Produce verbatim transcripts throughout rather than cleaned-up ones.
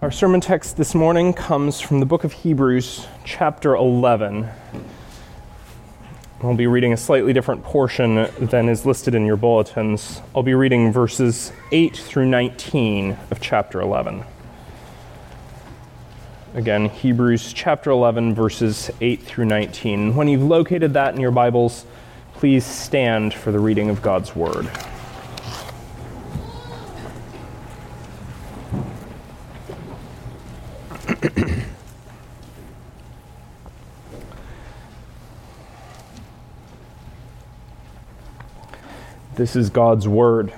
Our sermon text this morning comes from the book of Hebrews, chapter eleven. I'll be reading a slightly different portion than is listed in your bulletins. I'll be reading verses eight through nineteen of chapter eleven. Again, Hebrews chapter eleven, verses eight through nineteen. When you've located that in your Bibles, please stand for the reading of God's word. This is God's word.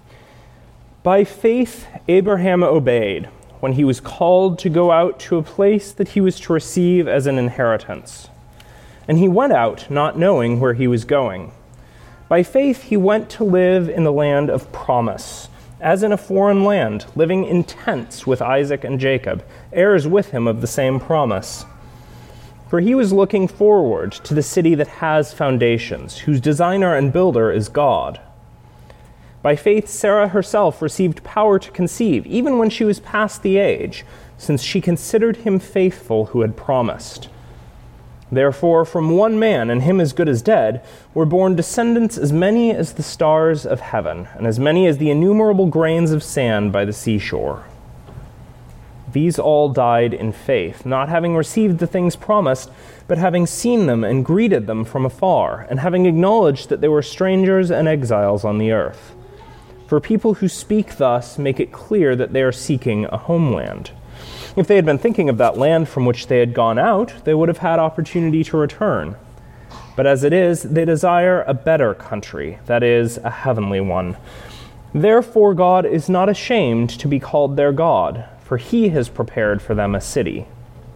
By faith, Abraham obeyed when he was called to go out to a place that he was to receive as an inheritance. And he went out, not knowing where he was going. By faith, he went to live in the land of promise, as in a foreign land, living in tents with Isaac and Jacob, heirs with him of the same promise. For he was looking forward to the city that has foundations, whose designer and builder is God. By faith, Sarah herself received power to conceive, even when she was past the age, since she considered him faithful who had promised. Therefore, from one man, and him as good as dead, were born descendants as many as the stars of heaven, and as many as the innumerable grains of sand by the seashore. These all died in faith, not having received the things promised, but having seen them and greeted them from afar, and having acknowledged that they were strangers and exiles on the earth. For people who speak thus make it clear that they are seeking a homeland. If they had been thinking of that land from which they had gone out, they would have had opportunity to return. But as it is, they desire a better country, that is, a heavenly one. Therefore God is not ashamed to be called their God, for he has prepared for them a city.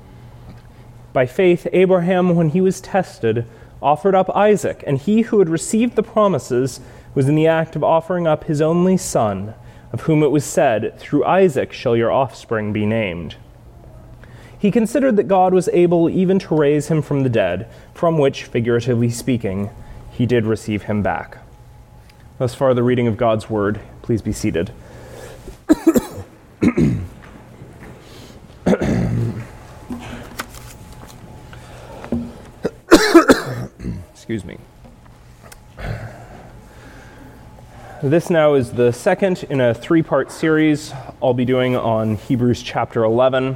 By faith, Abraham, when he was tested, offered up Isaac, and he who had received the promises was in the act of offering up his only son, of whom it was said, "Through Isaac shall your offspring be named." He considered that God was able even to raise him from the dead, from which, figuratively speaking, he did receive him back. Thus far, the reading of God's word. Please be seated. Excuse me. This now is the second in a three-part series I'll be doing on Hebrews chapter eleven.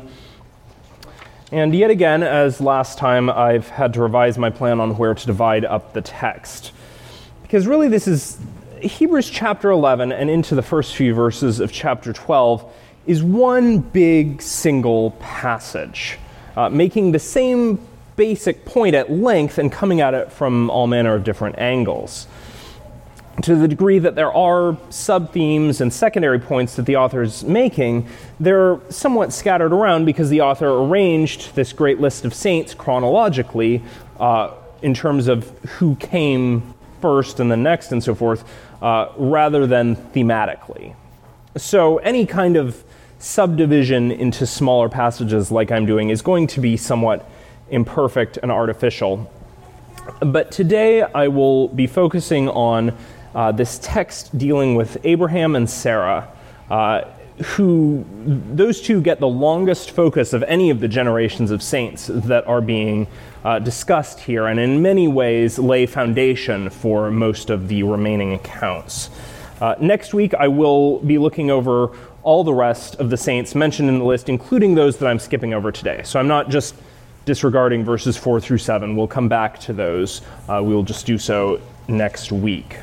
And yet again, as last time, I've had to revise my plan on where to divide up the text. Because really this is, Hebrews chapter eleven and into the first few verses of chapter twelve is one big single passage, uh, making the same basic point at length and coming at it from all manner of different angles. To the degree that there are sub-themes and secondary points that the author is making, they're somewhat scattered around because the author arranged this great list of saints chronologically uh, in terms of who came first and then next and so forth, uh, rather than thematically. So any kind of subdivision into smaller passages like I'm doing is going to be somewhat imperfect and artificial. But today I will be focusing on Uh, this text dealing with Abraham and Sarah, uh, who, those two get the longest focus of any of the generations of saints that are being uh, discussed here, and in many ways lay foundation for most of the remaining accounts. Uh, next week, I will be looking over all the rest of the saints mentioned in the list, including those that I'm skipping over today. So I'm not just disregarding verses four through seven. We'll come back to those. Uh, we'll just do so next week.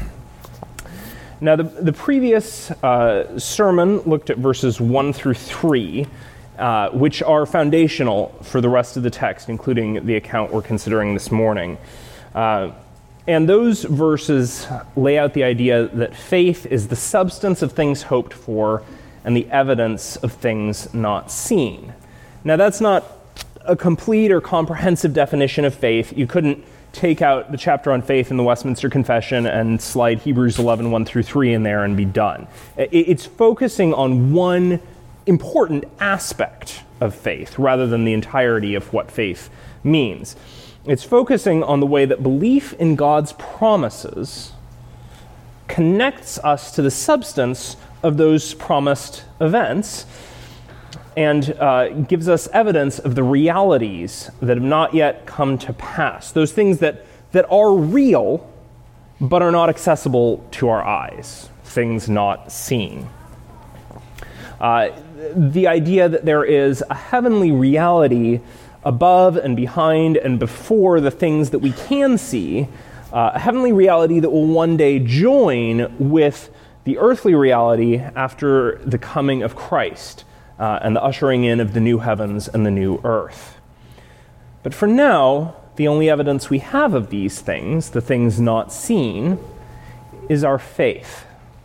Now, the, the previous uh, sermon looked at verses one through three, uh, which are foundational for the rest of the text, including the account we're considering this morning. Uh, and those verses lay out the idea that faith is the substance of things hoped for and the evidence of things not seen. Now, that's not a complete or comprehensive definition of faith. You couldn't take out the chapter on faith in the Westminster Confession and slide Hebrews eleven, one through three in there and be done. It's focusing on one important aspect of faith rather than the entirety of what faith means. It's focusing on the way that belief in God's promises connects us to the substance of those promised events and uh, gives us evidence of the realities that have not yet come to pass, those things that, that are real but are not accessible to our eyes, things not seen. Uh, the idea that there is a heavenly reality above and behind and before the things that we can see, uh, a heavenly reality that will one day join with the earthly reality after the coming of Christ uh, and the ushering in of the new heavens and the new earth. But for now, the only evidence we have of these things, the things not seen, is our faith.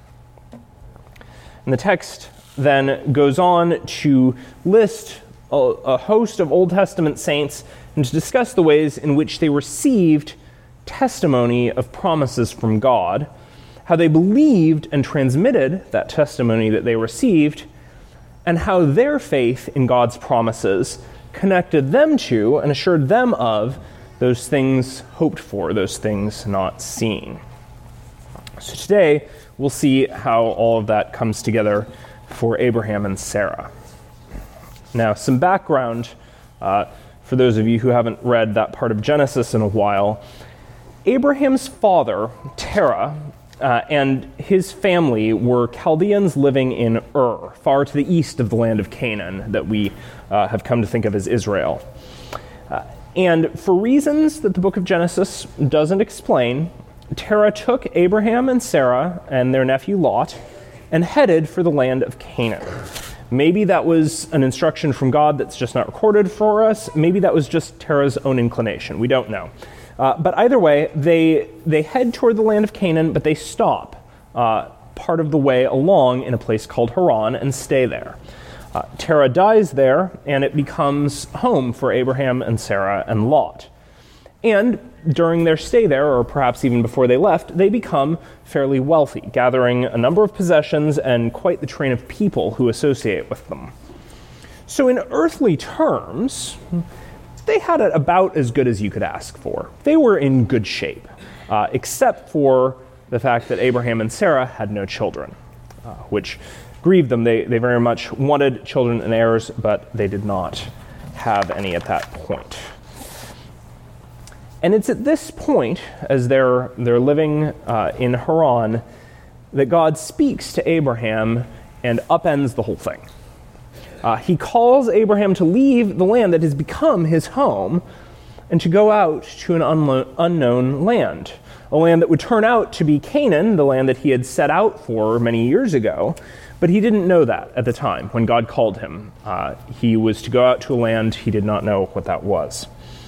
And the text then goes on to list a, a host of Old Testament saints and to discuss the ways in which they received testimony of promises from God, how they believed and transmitted that testimony that they received, and how their faith in God's promises connected them to and assured them of those things hoped for, those things not seen. So today, we'll see how all of that comes together for Abraham and Sarah. Now, some background uh, for those of you who haven't read that part of Genesis in a while. Abraham's father, Terah, uh, and his family were Chaldeans living in Ur, far to the east of the land of Canaan that we uh, have come to think of as Israel. Uh, and for reasons that the book of Genesis doesn't explain, Terah took Abraham and Sarah and their nephew Lot and headed for the land of Canaan. Maybe that was an instruction from God that's just not recorded for us. Maybe that was just Terah's own inclination. We don't know. Uh, but either way, they they head toward the land of Canaan, but they stop uh, part of the way along in a place called Haran and stay there. Uh, Terah dies there, and it becomes home for Abraham and Sarah and Lot. And during their stay there, or perhaps even before they left, they become fairly wealthy, gathering a number of possessions and quite the train of people who associate with them. So in earthly terms, they had it about as good as you could ask for. They were in good shape, uh, except for the fact that Abraham and Sarah had no children, uh, which grieved them. They, they very much wanted children and heirs, but they did not have any at that point. And it's at this point, as they're, they're living uh, in Haran, that God speaks to Abraham and upends the whole thing. Uh, he calls Abraham to leave the land that has become his home and to go out to an unlo- unknown land, a land that would turn out to be Canaan, the land that he had set out for many years ago, but he didn't know that at the time when God called him. Uh, he was to go out to a land he did not know what that was.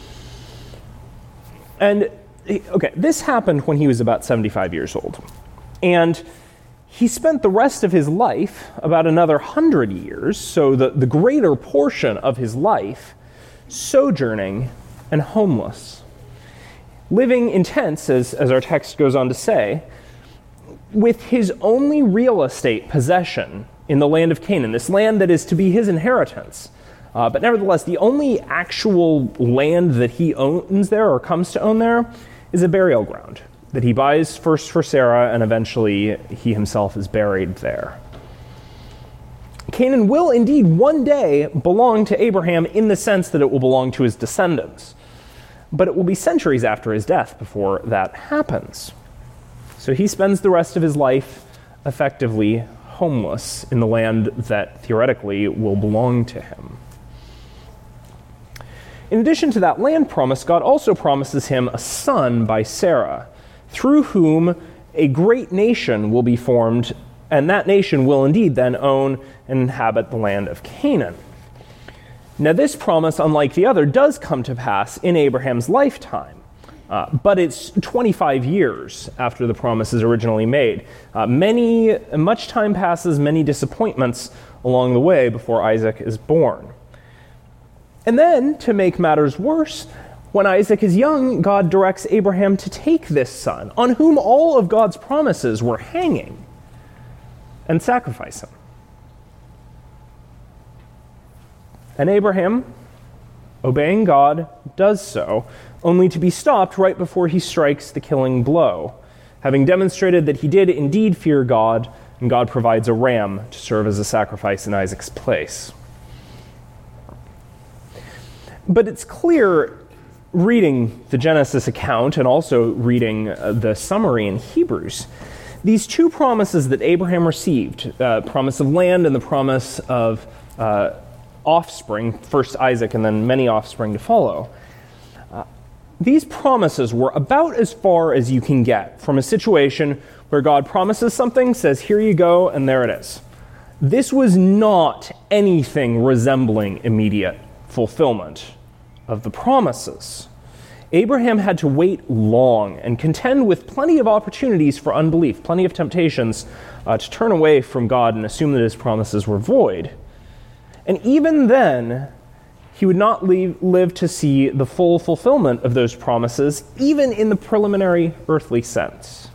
And, okay, this happened when he was about seventy-five years old. And he spent the rest of his life, about another hundred years, so the, the greater portion of his life, sojourning and homeless. Living in tents, as, as our text goes on to say, with his only real estate possession in the land of Canaan, this land that is to be his inheritance. Uh, but nevertheless, the only actual land that he owns there or comes to own there is a burial ground that he buys first for Sarah, and eventually he himself is buried there. Canaan will indeed one day belong to Abraham in the sense that it will belong to his descendants, but it will be centuries after his death before that happens. So he spends the rest of his life effectively homeless in the land that theoretically will belong to him. In addition to that land promise, God also promises him a son by Sarah, through whom a great nation will be formed, and that nation will indeed then own and inhabit the land of Canaan. Now, this promise, unlike the other, does come to pass in Abraham's lifetime, uh, but it's twenty-five years after the promise is originally made. Uh, many, much time passes, many disappointments along the way before Isaac is born. And then, to make matters worse, when Isaac is young, God directs Abraham to take this son, on whom all of God's promises were hanging, and sacrifice him. And Abraham, obeying God, does so, only to be stopped right before he strikes the killing blow, having demonstrated that he did indeed fear God, and God provides a ram to serve as a sacrifice in Isaac's place. But it's clear, reading the Genesis account and also reading uh, the summary in Hebrews, these two promises that Abraham received, uh, promise of land and the promise of uh, offspring, first Isaac and then many offspring to follow, uh, these promises were about as far as you can get from a situation where God promises something, says, here you go, and there it is. This was not anything resembling immediate fulfillment of the promises. Abraham had to wait long and contend with plenty of opportunities for unbelief, plenty of temptations uh, to turn away from God and assume that his promises were void. And even then, he would not leave, live to see the full fulfillment of those promises, even in the preliminary earthly sense.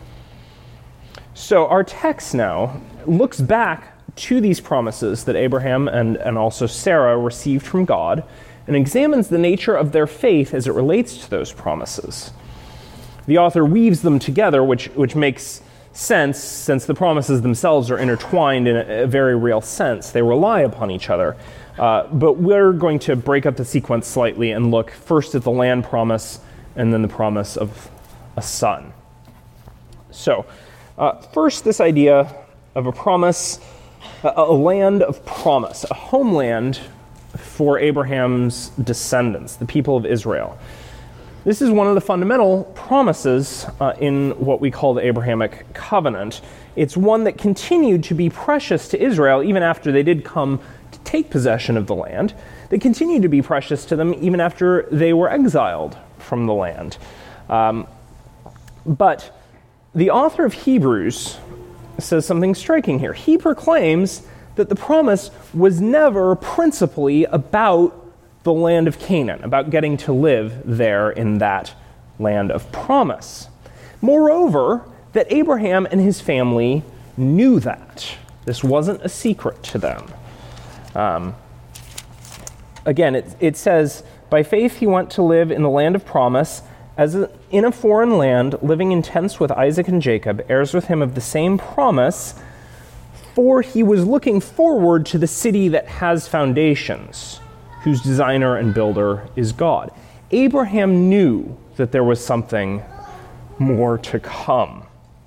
So our text now looks back to these promises that Abraham and, and also Sarah received from God and examines the nature of their faith as it relates to those promises. The author weaves them together, which, which makes sense since the promises themselves are intertwined in a, a very real sense. They rely upon each other. Uh, but we're going to break up the sequence slightly and look first at the land promise and then the promise of a son. So, uh, first, this idea of a promise, a, a land of promise, a homeland for Abraham's descendants, the people of Israel. This is one of the fundamental promises uh, in what we call the Abrahamic covenant. It's one that continued to be precious to Israel even after they did come to take possession of the land. They continued to be precious to them even after they were exiled from the land. Um, but the author of Hebrews says something striking here. He proclaims that the promise was never principally about the land of Canaan, about getting to live there in that land of promise. Moreover, that Abraham and his family knew that. This wasn't a secret to them. Um, again, it, it says, by faith he went to live in the land of promise, as a, in a foreign land, living in tents with Isaac and Jacob, heirs with him of the same promise, for he was looking forward to the city that has foundations, whose designer and builder is God. Abraham knew that there was something more to come.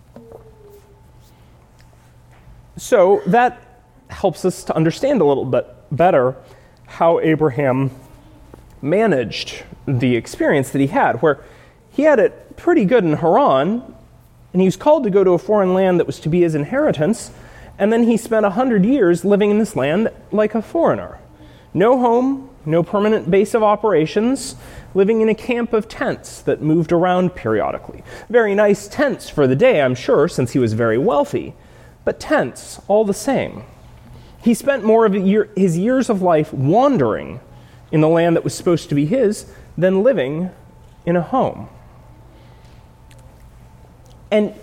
So that helps us to understand a little bit better how Abraham managed the experience that he had, where he had it pretty good in Haran, and he was called to go to a foreign land that was to be his inheritance, and then he spent a hundred years living in this land like a foreigner. No home, no permanent base of operations, living in a camp of tents that moved around periodically. Very nice tents for the day, I'm sure, since he was very wealthy, but tents all the same. He spent more of year, his years of life wandering in the land that was supposed to be his than living in a home. And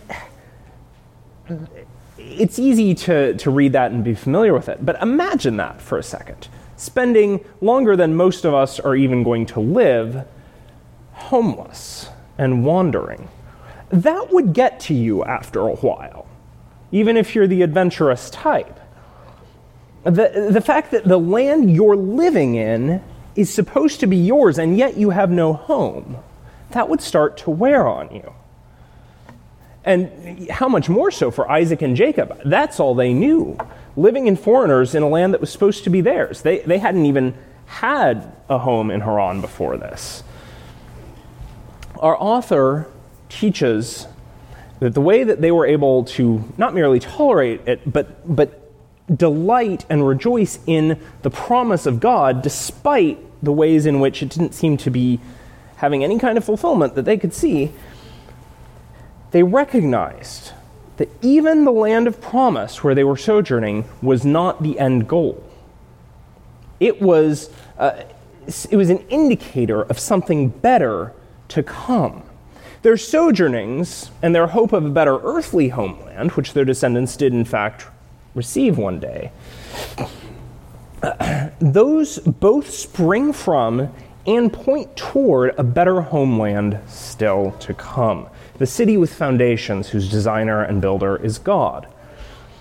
it's easy to, to read that and be familiar with it, but imagine that for a second. Spending longer than most of us are even going to live homeless and wandering. That would get to you after a while, even if you're the adventurous type. The, the fact that the land you're living in is supposed to be yours and yet you have no home, that would start to wear on you. And how much more so for Isaac and Jacob? That's all they knew. Living in foreigners in a land that was supposed to be theirs. They, they hadn't even had a home in Haran before this. Our author teaches that the way that they were able to not merely tolerate it, but, but delight and rejoice in the promise of God, despite the ways in which it didn't seem to be having any kind of fulfillment that they could see, they recognized that even the land of promise where they were sojourning was not the end goal. It was, uh, it was an indicator of something better to come. Their sojournings and their hope of a better earthly homeland, which their descendants did in fact receive one day, uh, those both spring from and point toward a better homeland still to come. The city with foundations whose designer and builder is God.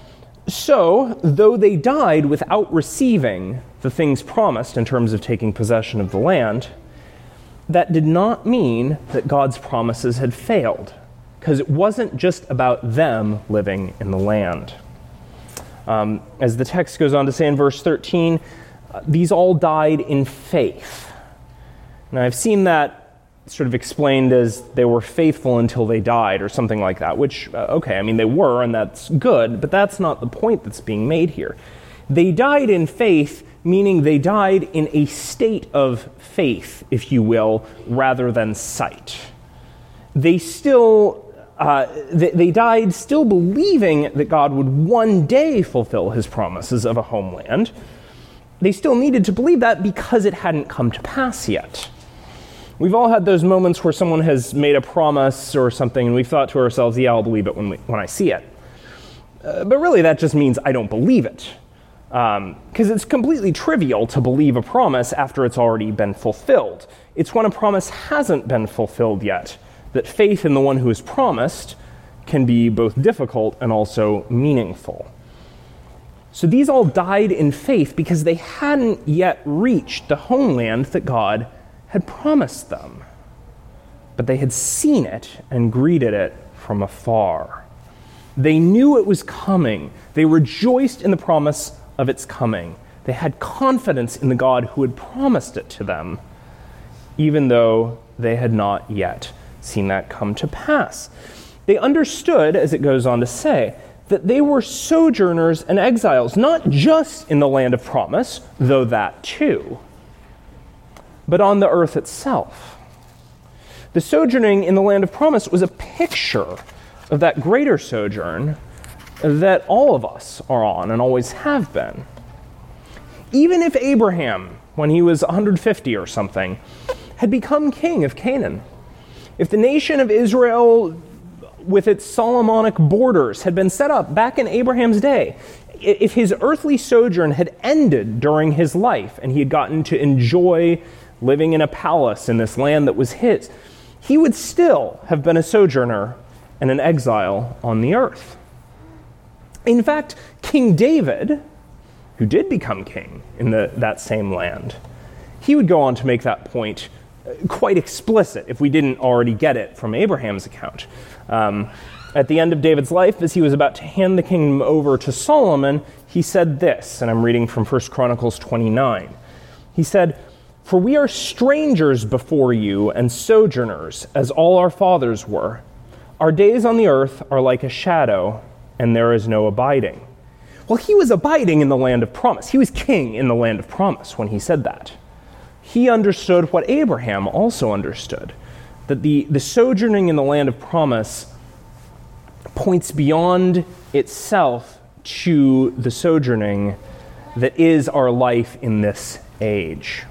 So, though they died without receiving the things promised in terms of taking possession of the land, that did not mean that God's promises had failed, because it wasn't just about them living in the land. Um, as the text goes on to say in verse thirteen, uh, these all died in faith. Now, I've seen that sort of explained as they were faithful until they died or something like that, which, uh, okay, I mean, they were, and that's good, but that's not the point that's being made here. They died in faith, meaning they died in a state of faith, if you will, rather than sight. They still, uh, they, they died still believing that God would one day fulfill his promises of a homeland. They still needed to believe that because it hadn't come to pass yet. We've all had those moments where someone has made a promise or something, and we've thought to ourselves, yeah, I'll believe it when we, when I see it. Uh, but really, that just means I don't believe it. Because um, it's completely trivial to believe a promise after it's already been fulfilled. It's when a promise hasn't been fulfilled yet that faith in the one who is promised can be both difficult and also meaningful. So these all died in faith because they hadn't yet reached the homeland that God had promised them. But they had seen it and greeted it from afar. They knew it was coming. They rejoiced in the promise of its coming. They had confidence in the God who had promised it to them, even though they had not yet seen that come to pass. They understood, as it goes on to say, that they were sojourners and exiles, not just in the land of promise, though that too, but on the earth itself. The sojourning in the land of promise was a picture of that greater sojourn that all of us are on and always have been. Even if Abraham, when he was one hundred fifty or something, had become king of Canaan, if the nation of Israel with its Solomonic borders had been set up back in Abraham's day, if his earthly sojourn had ended during his life and he had gotten to enjoy living in a palace in this land that was his, he would still have been a sojourner and an exile on the earth. In fact, King David, who did become king in the, that same land, he would go on to make that point quite explicit, if we didn't already get it from Abraham's account. Um, at the end of David's life, as he was about to hand the kingdom over to Solomon, he said this, and I'm reading from First Chronicles twenty-nine. He said, "For we are strangers before you and sojourners, as all our fathers were. Our days on the earth are like a shadow, and there is no abiding." Well, he was abiding in the land of promise. He was king in the land of promise when he said that. He understood what Abraham also understood, that the, the sojourning in the land of promise points beyond itself to the sojourning that is our life in this age.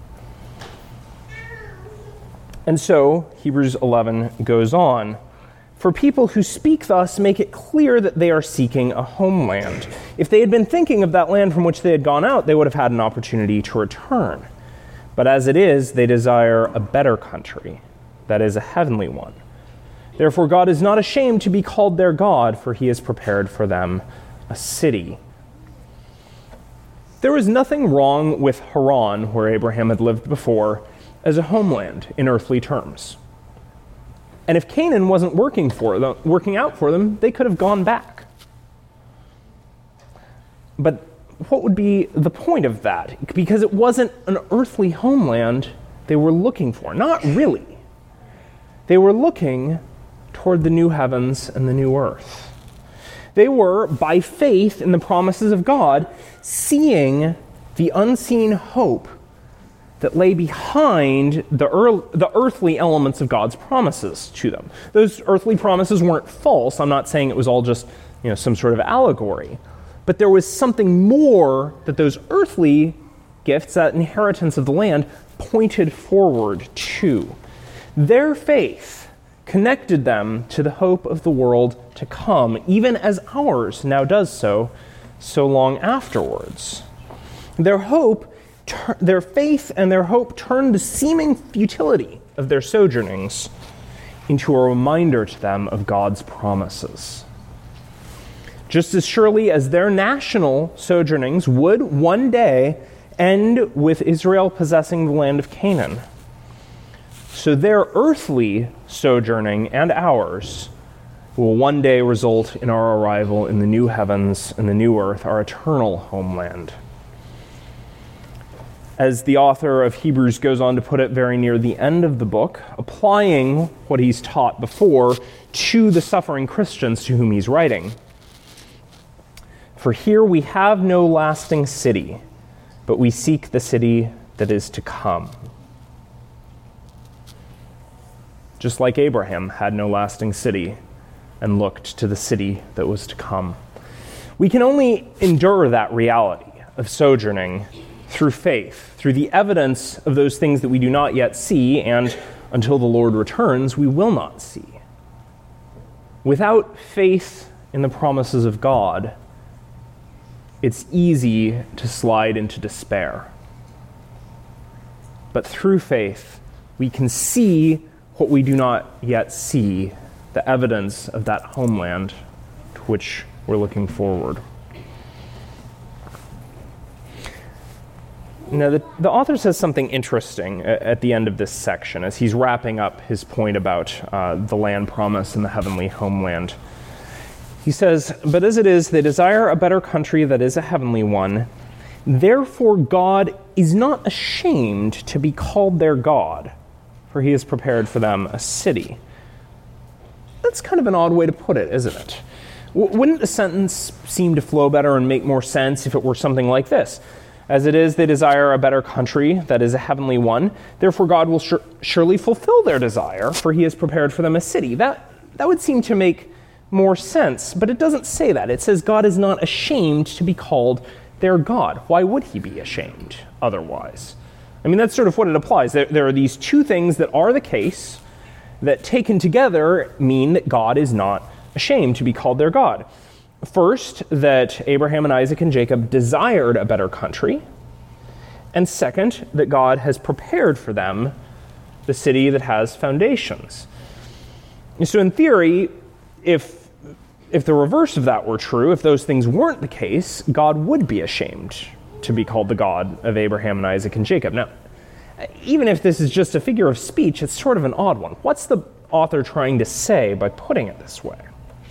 And so, Hebrews eleven goes on, "For people who speak thus make it clear that they are seeking a homeland. If they had been thinking of that land from which they had gone out, they would have had an opportunity to return. But as it is, they desire a better country, that is, a heavenly one. Therefore God is not ashamed to be called their God, for he has prepared for them a city." There was nothing wrong with Haran, where Abraham had lived before, as a homeland in earthly terms. And if Canaan wasn't working for them, working out for them, they could have gone back. But what would be the point of that? Because it wasn't an earthly homeland they were looking for. Not really. They were looking toward the new heavens and the new earth. They were, by faith in the promises of God, seeing the unseen hope that lay behind the, earth, the earthly elements of God's promises to them. Those earthly promises weren't false. I'm not saying it was all just, you know, some sort of allegory. But there was something more that those earthly gifts, that inheritance of the land, pointed forward to. Their faith connected them to the hope of the world to come, even as ours now does so, so long afterwards. Their hope, ter- their faith and their hope turned the seeming futility of their sojournings into a reminder to them of God's promises. just as surely as their national sojournings would one day end with Israel possessing the land of Canaan. So their earthly sojourning and ours will one day result in our arrival in the new heavens and the new earth, our eternal homeland. As the author of Hebrews goes on to put it very near the end of the book, applying what he's taught before to the suffering Christians to whom he's writing. For here we have no lasting city, but we seek the city that is to come. Just like Abraham had no lasting city and looked to the city that was to come. We can only endure that reality of sojourning through faith, through the evidence of those things that we do not yet see, and until the Lord returns, we will not see. Without faith in the promises of God, it's easy to slide into despair. But through faith, we can see what we do not yet see, the evidence of that homeland to which we're looking forward. Now, the, the author says something interesting at the end of this section as he's wrapping up his point about uh, the land promise and the heavenly homeland. He says, "But as it is, they desire a better country that is a heavenly one. Therefore God is not ashamed to be called their God, for he has prepared for them a city." That's kind of an odd way to put it, isn't it? W- wouldn't the sentence seem to flow better and make more sense if it were something like this? As it is, they desire a better country that is a heavenly one. Therefore, God will sur- surely fulfill their desire, for he has prepared for them a city. That, that would seem to make more sense, but it doesn't say that. It says God is not ashamed to be called their God. Why would he be ashamed otherwise? I mean, that's sort of what it applies. There, there are these two things that are the case that taken together mean that God is not ashamed to be called their God. First, that Abraham and Isaac and Jacob desired a better country. And second, that God has prepared for them the city that has foundations. And so in theory, if, if the reverse of that were true, if those things weren't the case, God would be ashamed to be called the God of Abraham and Isaac and Jacob. Now, even if this is just a figure of speech, it's sort of an odd one. What's the author trying to say by putting it this way?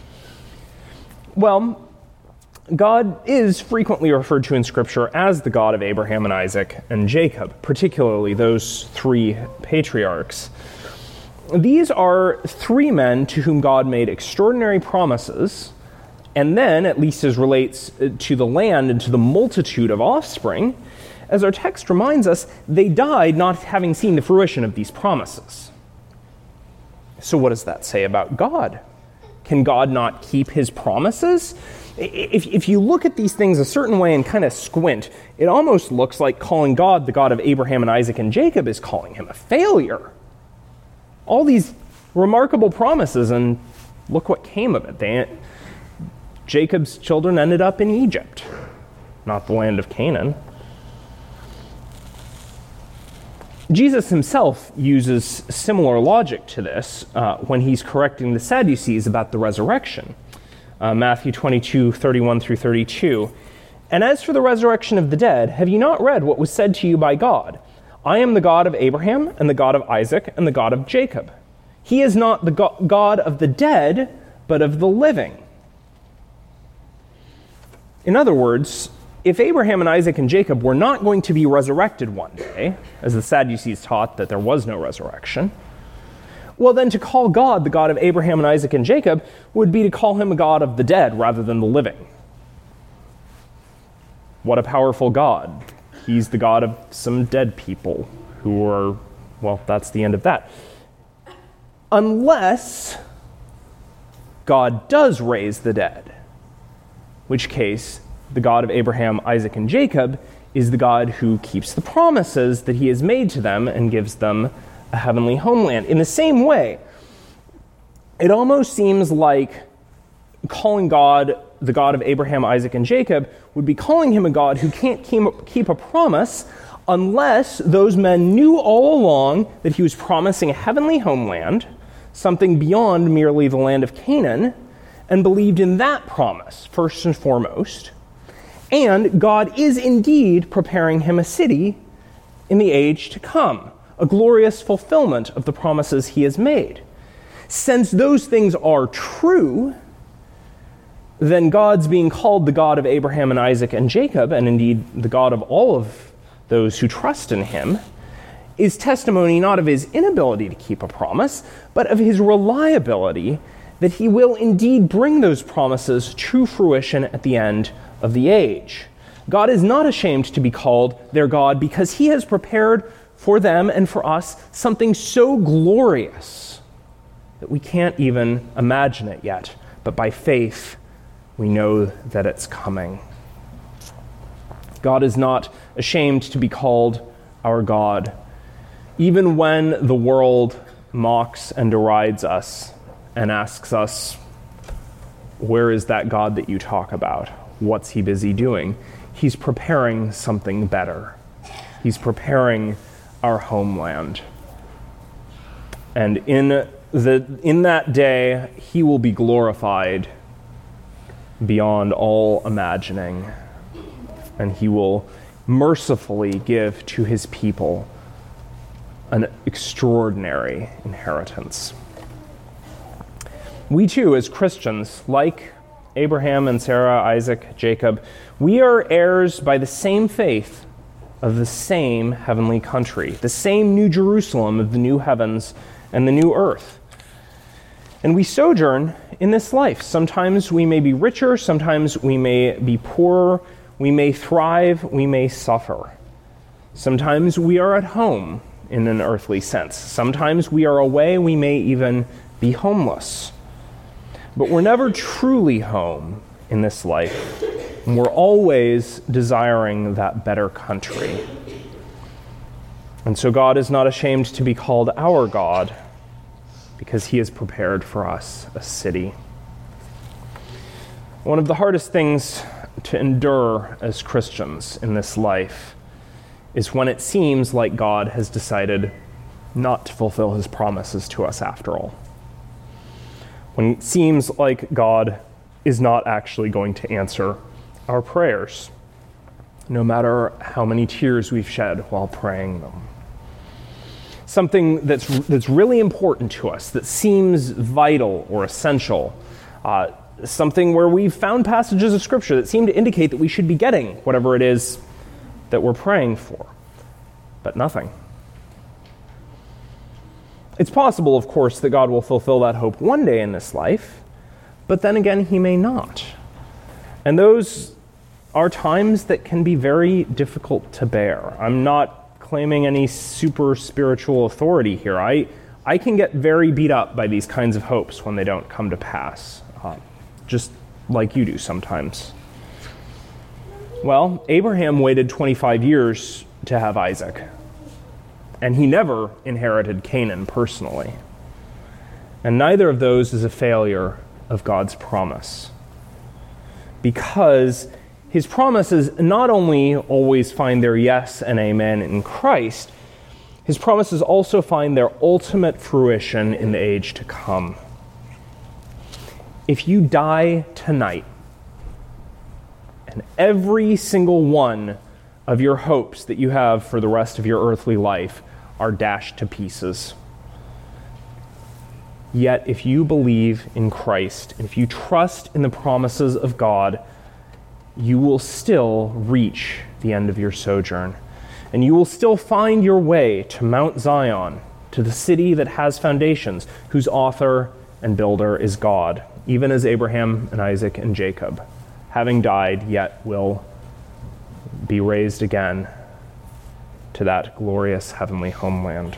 Well, God is frequently referred to in Scripture as the God of Abraham and Isaac and Jacob, particularly those three patriarchs. These are three men to whom God made extraordinary promises, and then, at least as relates to the land and to the multitude of offspring, as our text reminds us, they died not having seen the fruition of these promises. So what does that say about God? Can God not keep his promises? If, if you look at these things a certain way and kind of squint, it almost looks like calling God the God of Abraham and Isaac and Jacob is calling him a failure. All these remarkable promises, and look what came of it. They, Jacob's children ended up in Egypt, not the land of Canaan. Jesus himself uses similar logic to this uh, when he's correcting the Sadducees about the resurrection. Uh, Matthew twenty-two, thirty-one through thirty-two. "And as for the resurrection of the dead, have you not read what was said to you by God? I am the God of Abraham, and the God of Isaac, and the God of Jacob. He is not the go- God of the dead, but of the living." In other words, if Abraham and Isaac and Jacob were not going to be resurrected one day, as the Sadducees taught that there was no resurrection, well then to call God the God of Abraham and Isaac and Jacob would be to call him a God of the dead rather than the living. What a powerful God. He's the God of some dead people who are, well, that's the end of that. Unless God does raise the dead, in which case the God of Abraham, Isaac, and Jacob is the God who keeps the promises that he has made to them and gives them a heavenly homeland. In the same way, it almost seems like calling God the God of Abraham, Isaac, and Jacob would be calling him a God who can't keep a promise unless those men knew all along that he was promising a heavenly homeland, something beyond merely the land of Canaan, and believed in that promise first and foremost. And God is indeed preparing him a city in the age to come, a glorious fulfillment of the promises he has made. Since those things are true, then God's being called the God of Abraham and Isaac and Jacob, and indeed the God of all of those who trust in him, is testimony not of his inability to keep a promise, but of his reliability that he will indeed bring those promises to fruition at the end of the age. God is not ashamed to be called their God because he has prepared for them and for us something so glorious that we can't even imagine it yet, but by faith we know that it's coming. God is not ashamed to be called our God, even when the world mocks and derides us and asks us, where is that God that you talk about? What's he busy doing? He's preparing something better. He's preparing our homeland. And in the in that day, he will be glorified beyond all imagining. And he will mercifully give to his people an extraordinary inheritance. We too, as Christians, like Abraham and Sarah, Isaac, Jacob, we are heirs by the same faith of the same heavenly country, the same New Jerusalem of the new heavens and the new earth. And we sojourn in this life. Sometimes we may be richer, sometimes we may be poorer, we may thrive, we may suffer. Sometimes we are at home in an earthly sense. Sometimes we are away, we may even be homeless. But we're never truly home in this life. And we're always desiring that better country. And so God is not ashamed to be called our God because he has prepared for us a city. One of the hardest things to endure as Christians in this life is when it seems like God has decided not to fulfill his promises to us after all. When it seems like God is not actually going to answer our prayers, no matter how many tears we've shed while praying them. Something that's that's really important to us, that seems vital or essential, uh, something where we've found passages of Scripture that seem to indicate that we should be getting whatever it is that we're praying for, but nothing. It's possible, of course, that God will fulfill that hope one day in this life, but then again, he may not. And those are times that can be very difficult to bear. I'm not claiming any super spiritual authority here. I, I can get very beat up by these kinds of hopes when they don't come to pass, uh, just like you do sometimes. Well, Abraham waited twenty-five years to have Isaac. And he never inherited Canaan personally. And neither of those is a failure of God's promise. Because his promises not only always find their yes and amen in Christ, his promises also find their ultimate fruition in the age to come. If you die tonight, and every single one of your hopes that you have for the rest of your earthly life are dashed to pieces. Yet if you believe in Christ, and if you trust in the promises of God, you will still reach the end of your sojourn. And you will still find your way to Mount Zion, to the city that has foundations, whose author and builder is God, even as Abraham and Isaac and Jacob, having died, yet will be raised again to that glorious heavenly homeland.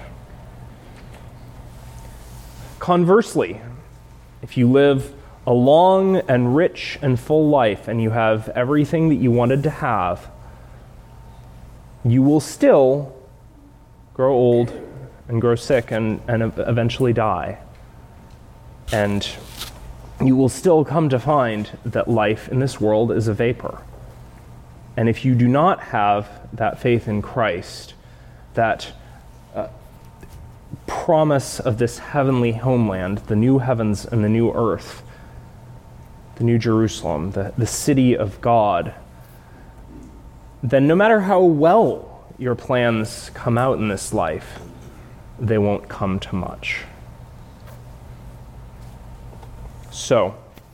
Conversely, if you live a long and rich and full life and you have everything that you wanted to have, you will still grow old and grow sick and, and eventually die. And you will still come to find that life in this world is a vapor. And if you do not have that faith in Christ, that uh, promise of this heavenly homeland, the new heavens and the new earth, the New Jerusalem, the, the city of God, then no matter how well your plans come out in this life, they won't come to much. So,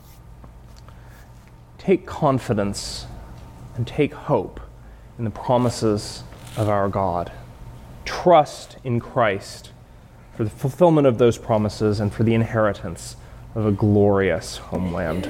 take confidence and take hope in the promises of our God. Trust in Christ for the fulfillment of those promises and for the inheritance of a glorious homeland.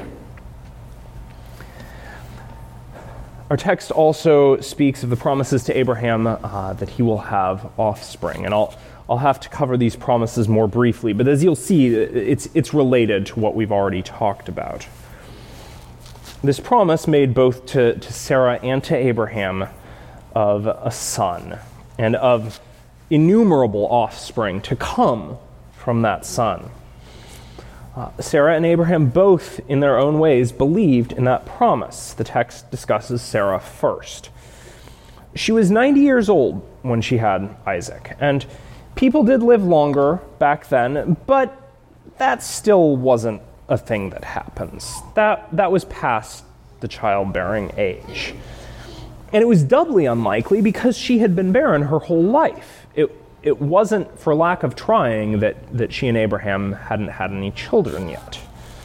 Our text also speaks of the promises to Abraham uh, that he will have offspring, and I'll I'll have to cover these promises more briefly, but as you'll see, it's it's related to what we've already talked about. This promise made both to, to Sarah and to Abraham of a son and of innumerable offspring to come from that son. Uh, Sarah and Abraham both, in their own ways, believed in that promise. The text discusses Sarah first. She was ninety years old when she had Isaac, and people did live longer back then, but that still wasn't a thing that happens. That, that was past the childbearing age. And it was doubly unlikely because she had been barren her whole life. It It wasn't for lack of trying that, that she and Abraham hadn't had any children yet.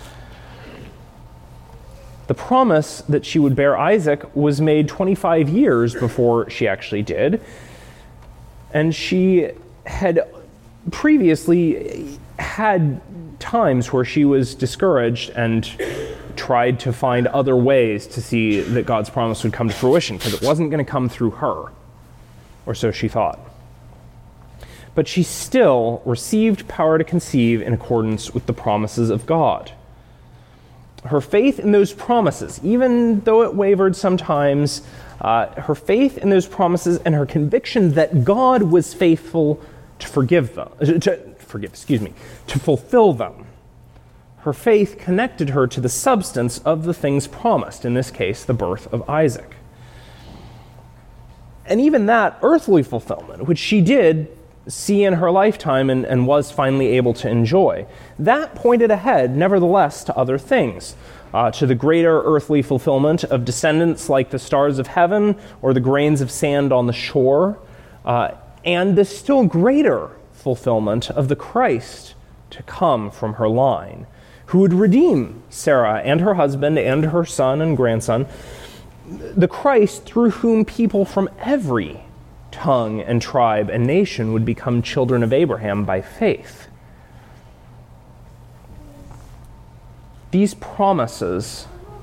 The promise that she would bear Isaac was made twenty-five years before she actually did, and she had previously had times where she was discouraged and tried to find other ways to see that God's promise would come to fruition, because it wasn't going to come through her, or so she thought. But she still received power to conceive in accordance with the promises of God. Her faith in those promises, even though it wavered sometimes, uh, her faith in those promises and her conviction that God was faithful to forgive them, to forgive, excuse me, to fulfill them. Her faith connected her to the substance of the things promised, in this case, the birth of Isaac. And even that earthly fulfillment, which she did see in her lifetime and, and was finally able to enjoy, that pointed ahead, nevertheless, to other things, uh, to the greater earthly fulfillment of descendants like the stars of heaven or the grains of sand on the shore, uh, and the still greater fulfillment of the Christ to come from her line, who would redeem Sarah and her husband and her son and grandson, the Christ through whom people from every tongue and tribe and nation would become children of Abraham by faith. These promises,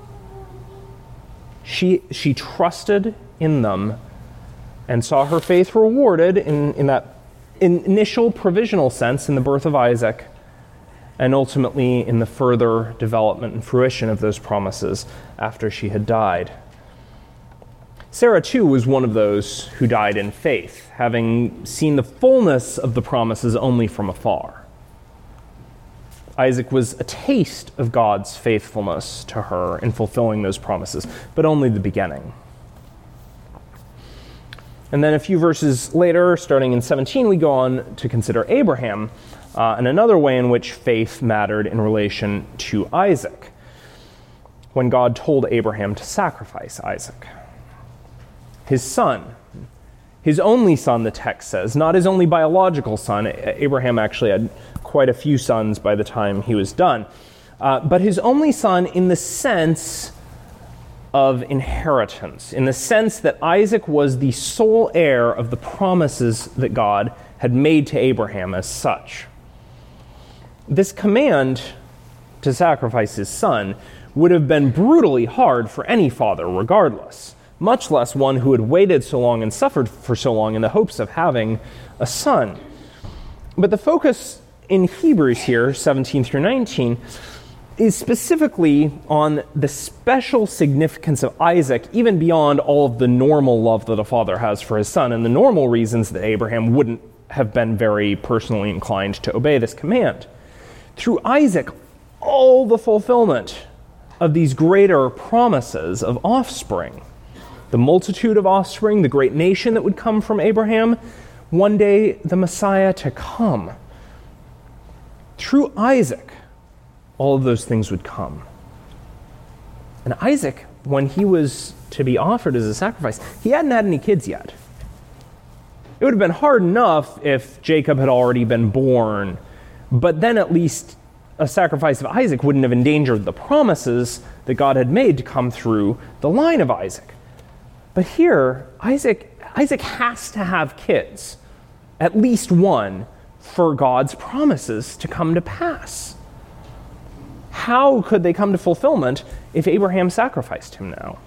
she, she trusted in them and saw her faith rewarded in, in that initial provisional sense in the birth of Isaac, and ultimately in the further development and fruition of those promises after she had died. Sarah, too, was one of those who died in faith, having seen the fullness of the promises only from afar. Isaac was a taste of God's faithfulness to her in fulfilling those promises, but only the beginning. And then a few verses later, starting in seventeen, we go on to consider Abraham, uh, and another way in which faith mattered in relation to Isaac, when God told Abraham to sacrifice Isaac. His son, his only son, the text says, not his only biological son. Abraham actually had quite a few sons by the time he was done, uh, but his only son in the sense of inheritance, in the sense that Isaac was the sole heir of the promises that God had made to Abraham as such. This command to sacrifice his son would have been brutally hard for any father regardless, much less one who had waited so long and suffered for so long in the hopes of having a son. But the focus in Hebrews here, seventeen through nineteen, is specifically on the special significance of Isaac, even beyond all of the normal love that a father has for his son, and the normal reasons that Abraham wouldn't have been very personally inclined to obey this command. Through Isaac, all the fulfillment of these greater promises of offspring, the multitude of offspring, the great nation that would come from Abraham, one day the Messiah to come. Through Isaac, all of those things would come. And Isaac, when he was to be offered as a sacrifice, he hadn't had any kids yet. It would have been hard enough if Jacob had already been born, but then at least a sacrifice of Isaac wouldn't have endangered the promises that God had made to come through the line of Isaac. But here, Isaac, Isaac has to have kids, at least one, for God's promises to come to pass. How could they come to fulfillment if Abraham sacrificed him now?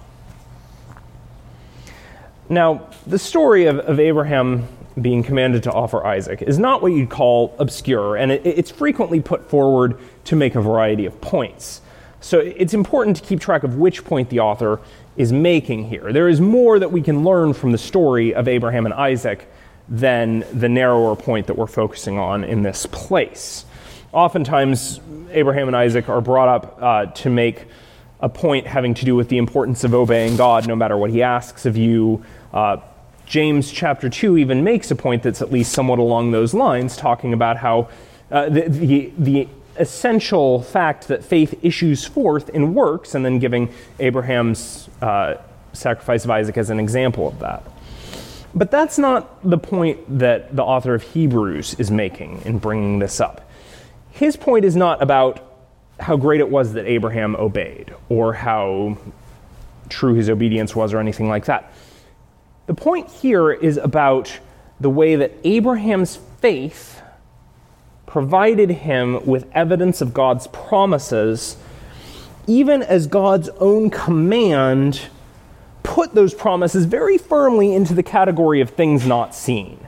Now, the story of, of Abraham being commanded to offer Isaac is not what you'd call obscure, and it, it's frequently put forward to make a variety of points. So it's important to keep track of which point the author is making here. There is more that we can learn from the story of Abraham and Isaac than the narrower point that we're focusing on in this place. Oftentimes, Abraham and Isaac are brought up uh, to make a point having to do with the importance of obeying God no matter what he asks of you. Uh, James chapter two even makes a point that's at least somewhat along those lines, talking about how uh, the, the, the essential fact that faith issues forth in works, and then giving Abraham's uh, sacrifice of Isaac as an example of that. But that's not the point that the author of Hebrews is making in bringing this up. His point is not about how great it was that Abraham obeyed, or how true his obedience was, or anything like that. The point here is about the way that Abraham's faith provided him with evidence of God's promises, even as God's own command put those promises very firmly into the category of things not seen.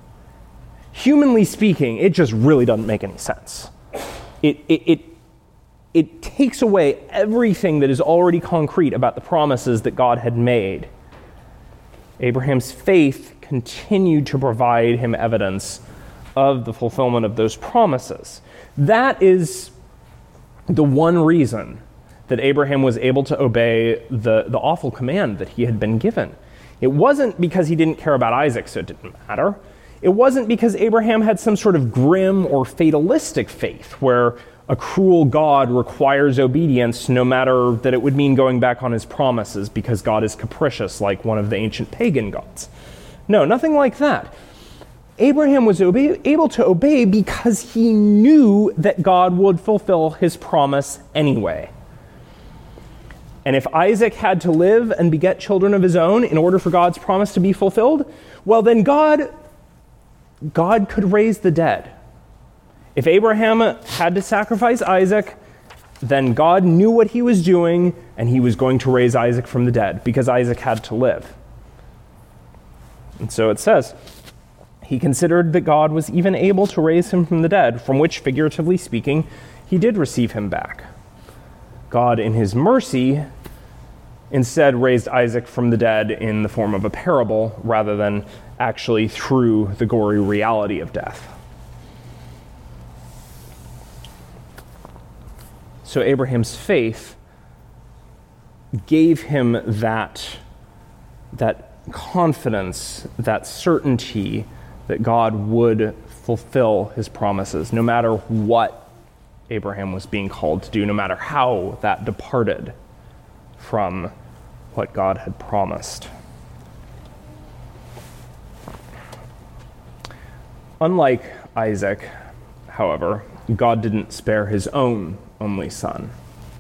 Humanly speaking, it just really doesn't make any sense. It, it, it, it takes away everything that is already concrete about the promises that God had made. Abraham's faith continued to provide him evidence of the fulfillment of those promises. That is the one reason that Abraham was able to obey the, the awful command that he had been given. It wasn't because he didn't care about Isaac, so it didn't matter. It wasn't because Abraham had some sort of grim or fatalistic faith where a cruel God requires obedience no matter that it would mean going back on his promises because God is capricious like one of the ancient pagan gods. No, nothing like that. Abraham was obe- able to obey because he knew that God would fulfill his promise anyway. And if Isaac had to live and beget children of his own in order for God's promise to be fulfilled, well then God, God could raise the dead. If Abraham had to sacrifice Isaac, then God knew what he was doing, and he was going to raise Isaac from the dead, because Isaac had to live. And so it says, he considered that God was even able to raise him from the dead, from which, figuratively speaking, he did receive him back. God, in his mercy, instead raised Isaac from the dead in the form of a parable, rather than actually through the gory reality of death. So Abraham's faith gave him that, that confidence, that certainty that God would fulfill his promises, no matter what Abraham was being called to do, no matter how that departed from what God had promised. Unlike Isaac, however, God didn't spare his own only son.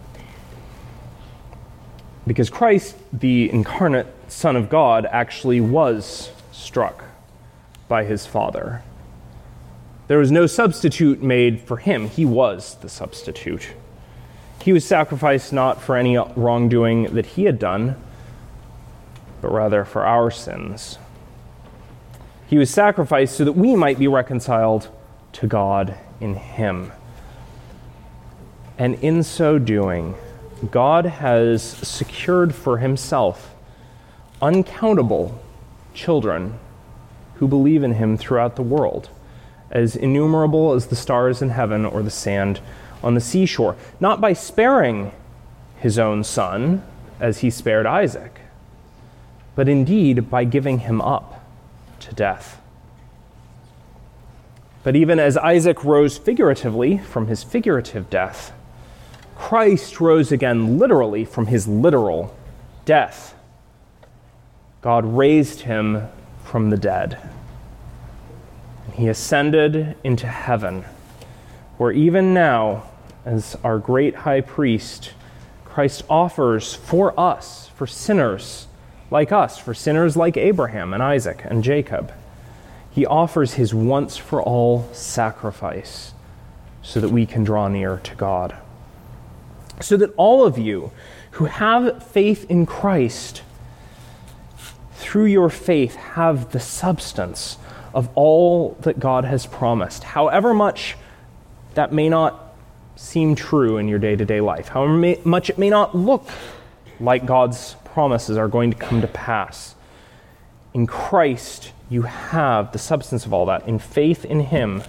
Because Christ, the incarnate Son of God, actually was struck by his Father. There was no substitute made for him. He was the substitute. He was sacrificed not for any wrongdoing that he had done, but rather for our sins. He was sacrificed so that we might be reconciled to God in him. And in so doing, God has secured for himself uncountable children who believe in him throughout the world, as innumerable as the stars in heaven or the sand on the seashore, not by sparing his own son as he spared Isaac, but indeed by giving him up to death. But even as Isaac rose figuratively from his figurative death, Christ rose again literally from his literal death. God raised him from the dead. And he ascended into heaven, where even now, as our great high priest, Christ offers for us, for sinners like us, for sinners like Abraham and Isaac and Jacob, he offers his once-for-all sacrifice so that we can draw near to God. So that all of you who have faith in Christ, through your faith, have the substance of all that God has promised, however much that may not seem true in your day-to-day life, however may, much it may not look like God's promises are going to come to pass. In Christ, you have the substance of all that, in faith in him,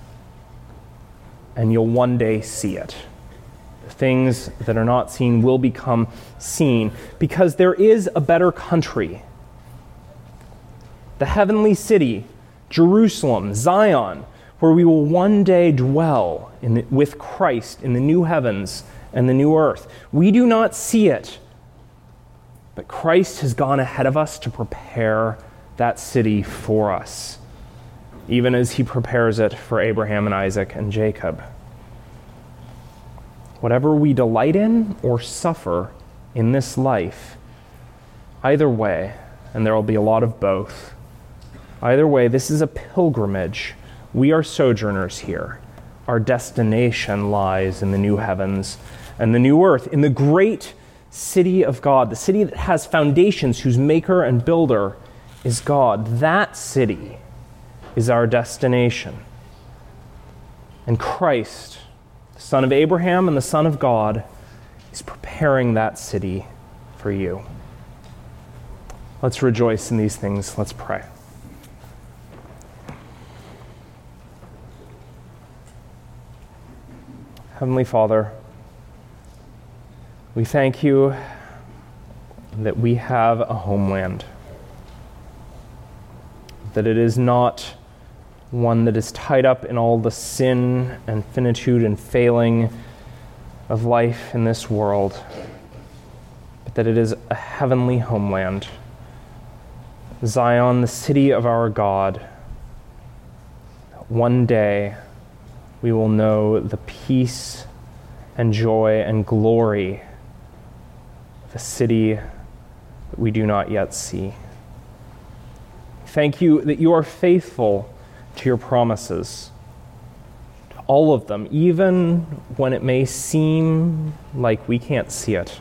and you'll one day see it. The things that are not seen will become seen, because there is a better country. The heavenly city, Jerusalem, Zion, where we will one day dwell in the, with Christ in the new heavens and the new earth. We do not see it, but Christ has gone ahead of us to prepare that city for us, even as he prepares it for Abraham and Isaac and Jacob. Whatever we delight in or suffer in this life, either way, and there will be a lot of both, either way, this is a pilgrimage. We are sojourners here. Our destination lies in the new heavens and the new earth, in the great city of God, the city that has foundations, whose maker and builder is God. That city is our destination. And Christ, the Son of Abraham and the Son of God, is preparing that city for you. Let's rejoice in these things. Let's pray. Heavenly Father, we thank you that we have a homeland, that it is not one that is tied up in all the sin and finitude and failing of life in this world, but that it is a heavenly homeland, Zion, the city of our God. One day we will know the peace and joy and glory of a city that we do not yet see. Thank you that you are faithful to your promises, to all of them, even when it may seem like we can't see it.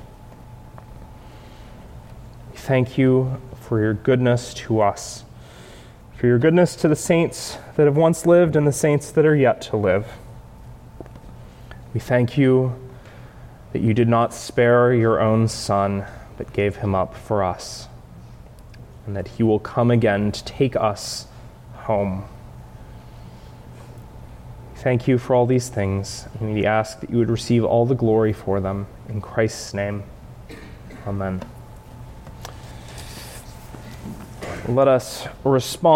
Thank you for your goodness to us, for your goodness to the saints that have once lived and the saints that are yet to live. We thank you that you did not spare your own Son, but gave him up for us, and that he will come again to take us home. Thank you for all these things, and we ask that you would receive all the glory for them. In Christ's name, amen. Let us respond